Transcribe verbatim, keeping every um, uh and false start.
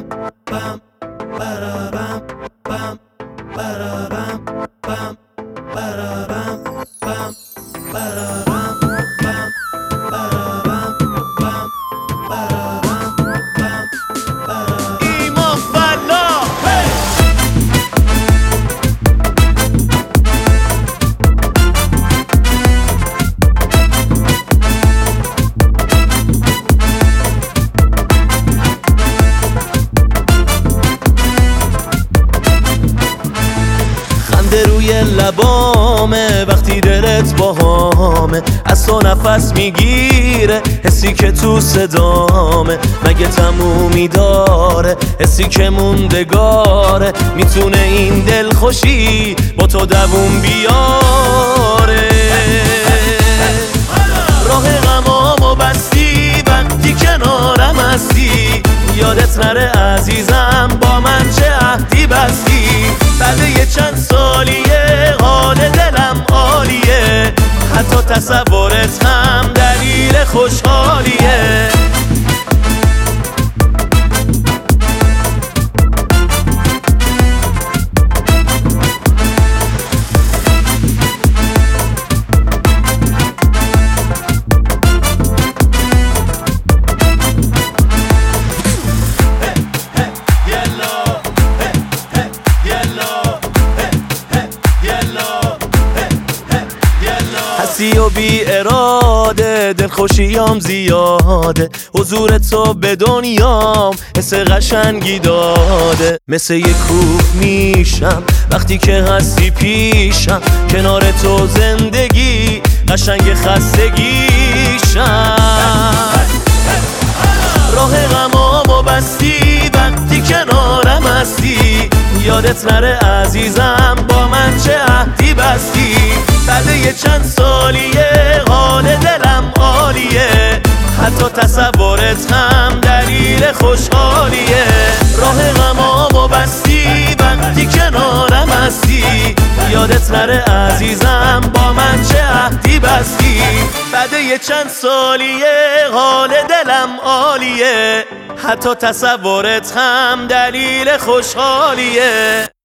bam, ba-da-bam, bam, ba-da-bam, bam, ba-da-bam, bam, ba-da-bam, bam, ba-da-bam, bam, ba-da-bam, bam, ba-da-bam. ایمان فلاح خنده روی لبامه وقتی دلت باهامه، از تو نفس میگیره حسی که تو صدامه. مگه تمومی داره حسی که موندگاره، میتونه این دل خوشی با تو دووم بیاره. راه غمامو بستی وقتی کنارم هستی، یادت نره عزیزم با من چه عهدی بستی. بعد یه چند سالیه حال دلم عالیه، حتی تصورت هم دلیل خوشحالیه. هستی و بی اراده دل خوشیام زیاده، حضور تو به دنیام حس قشنگی داده. مثل یه کوه میشم وقتی که هستی پیشم، کنار تو زندگی قشنگ خستگیشم. راه غمامو بستی وقتی کنارم هستی، یادت نره عزیزم با من چه عهدی بستی. بعد یه چند سالیه حال دلم عالیه، حتی تصورت هم دلیل خوشحالیه. راه غمامو بستی وقتی کنارم هستی، یادت نره عزیزم با من چه عهدی بستی. بعد یه چند سالیه حال دلم عالیه، حتی تصورت هم دلیل خوشحالیه.